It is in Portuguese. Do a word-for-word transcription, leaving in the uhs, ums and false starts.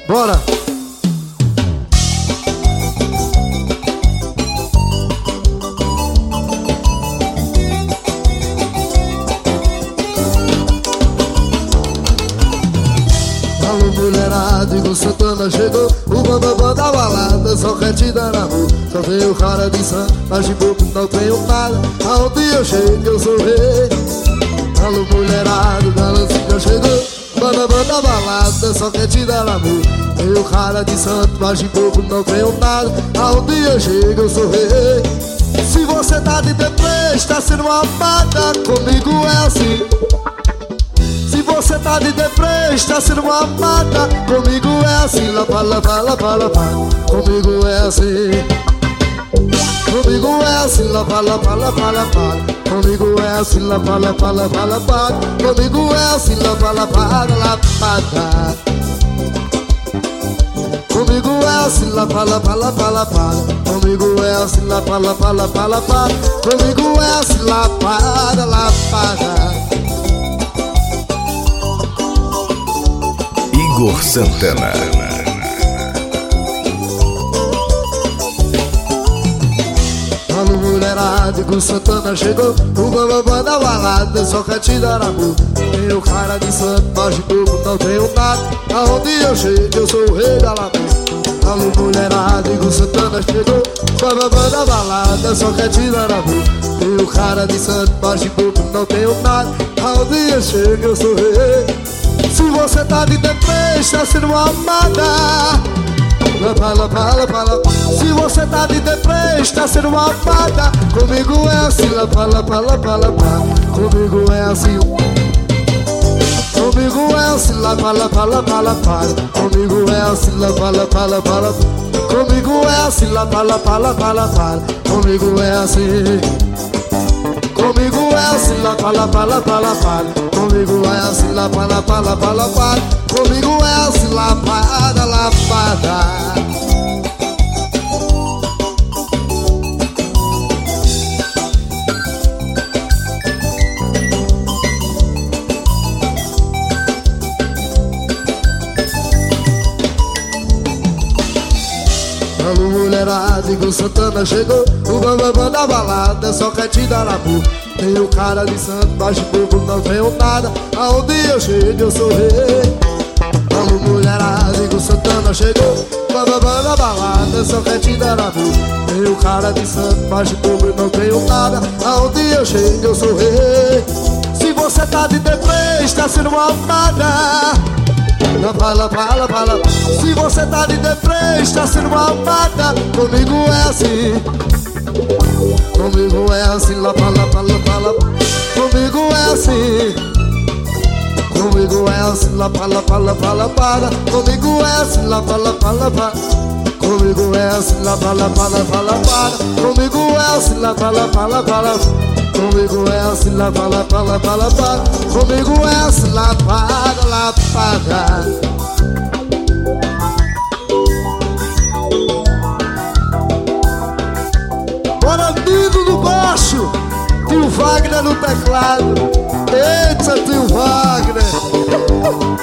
Bora! Alô mulherada, Igor Santana chegou. O bambambam da balada só quer te dar amor. Só tem o cara de santo, mas de bobo não tenho nada. Aonde eu chego eu sou rei. Alô mulherada, Galancinha chegou. Bambambam da balada só quer te dar amor. Tem o cara de santo, mas de bobo não tenho nada. Aonde eu chego eu sou rei. Se você tá de deprê, está sendo uma amada. Comigo é assim. Se você tá de deprê, está sendo uma amada. Comigo é assim, lá pra lá, pra lá, pra lá, pra. Comigo é assim. Comigo é assim, lá pra lá, pra lá, pra lá, pra. Comigo é assim, lá pra lá, pra lá, pra lá, pra. Comigo é assim, lá pra lá, pra lá, pra. Comigo é assim, lá pra lá, pra lá, pra lá, pra. Comigo é assim, lá pra lá, pra lá, pra lá, pra. Comigo é assim, lá para, lá para. Igor Santana. Alô mulherada, Igor Santana chegou. O bambambam da balada só quer te dar amor. Tem o cara de santo, mas de bobo não tenho nada. Aonde eu chego eu sou o rei da lagoa. Alô mulherada, Igor Santana chegou. O bambambam da balada só quer te dar amor. Tem o cara de santo, mas de bobo não tenho nada. Aonde eu chego eu sou o rei. Se você tá de deprê, está sendo uma amada. Fala, fala, fala. Se você tá de deprê, está sendo uma amada. Comigo é assim, lá, fala, fala, fala, fala. Comigo é assim. Comigo é assim, lá, fala, fala, fala, fala. Comigo é assim, lá, fala, fala, fala. Comigo é assim, lá, fala, fala, fala, fala. Comigo é assim. Comigo é assim, lá, fala, fala, fala, fala. Comigo é assim, lá, fala, fala, fala, fala. Comigo é assim, lá, para, lá, para. Alô mulherada, Igor Santana chegou. O bambambam da balada só quer te dar amor. Tem o cara de santo, mas de bobo não tenho nada. Aonde eu chego eu sou rei. Alô mulherada, Igor Santana chegou. O bambambam da balada só quer te dar amor. Tem o cara de santo, mas de bobo não tenho nada. Aonde eu chego eu sou rei. Se você tá de deprê, está sendo uma amada. Fala, fala, fala. Se você tá de deprê, está sendo uma amada. Comigo é assim. Comigo é assim, lá, fala, fala, fala. Comigo é assim. Comigo é assim, lá, fala, fala, fala, para. Comigo é assim, lá, fala, fala, fala. Comigo é assim, lá, fala, fala, fala, para. Comigo é assim, lá, fala, fala, fala. Comigo é assim, lá, fala, fala, fala, para. Comigo é assim, lá, para, lá, para. Bora, Nino no baixo, tio Wagner no teclado. Eita, tio Wagner.